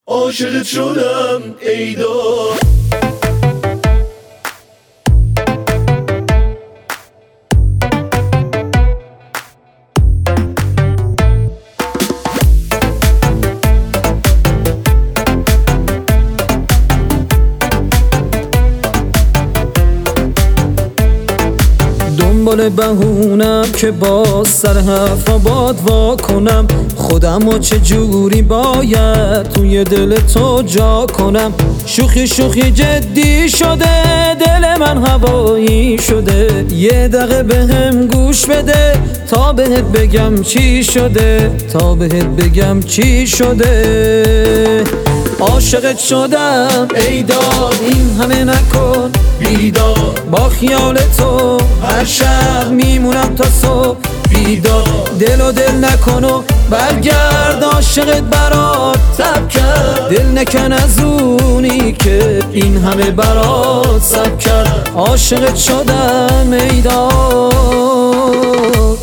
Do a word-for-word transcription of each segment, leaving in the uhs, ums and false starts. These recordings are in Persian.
عاشقت شدم ای دار. دنبال بهونم که باز سر حرف آباد وا کنم، خودم و چه جوری باید توی دل تو جا کنم. شوخی شوخی جدی شده، دل من هوایی شده. یه دقیقه بهم گوش بده تا بهت بگم چی شده، تا بهت بگم چی شده. عاشقت شدم ای دار، این همه نکن بیدار. با خیال تو هر شب میمونم تا صبح بیدار. دل و دل نکن و برگرد، عاشقت برات تب کرد. دل نکن از اونی که این همه برات سب کرد. عاشقت شدم ای دار.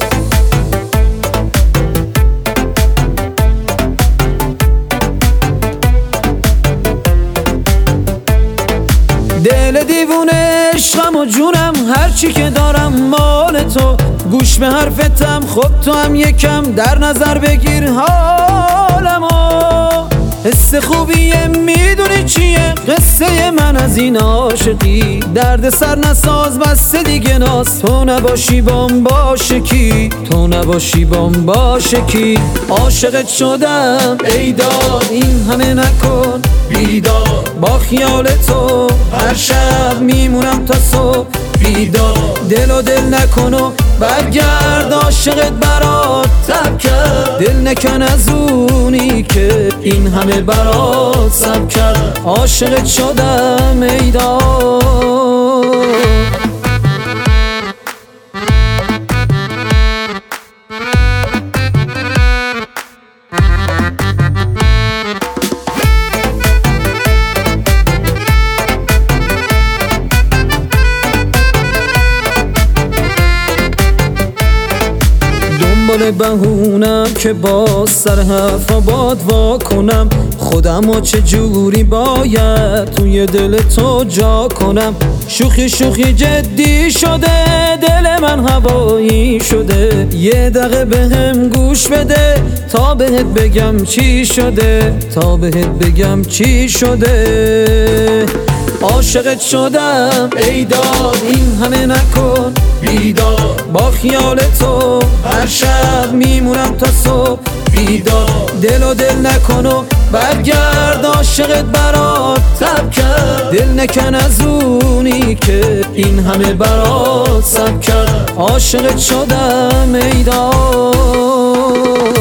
دل دیوونه عشقم و جونم، هرچی که دارم مال تو. گوش به حرفتم، خود تو هم یکم در نظر بگیر حالمو. حس خوبیه میدونی چیه قصه من از این عاشقی. درد سر نساز بسته دیگه ناز، تو نباشی بام باشه کی، تو نباشی بام باشه کی. عاشقت شدم ای دار، این همه نکن بیدار. با خیال تو هر شب میمونم تا صبح بیدار. دل و دل نکن و برگرد، عاشقت برات تب کرد. دل نکن از اونی که این همه برات سب کرد. عاشقت شدم ای دار. دنبال بهونم که باز سر حرف آباد وا کنم، خودم و چه جوری باید توی دل تو جا کنم. شوخی شوخی جدی شده، دل من هوایی شده. یه دقیقه بهم گوش بده تا بهت بگم چی شده، تا بهت بگم چی شده. عاشقت شدم ای دار، این همه نکن بیدار. با خیال تو هر شب میمونم تا صبح بیدار. دل و دل نکن و برگرد، عاشقت برات تب کرد. دل نکن از اونی که این همه برات سب کرد. عاشقت شدم ای دار.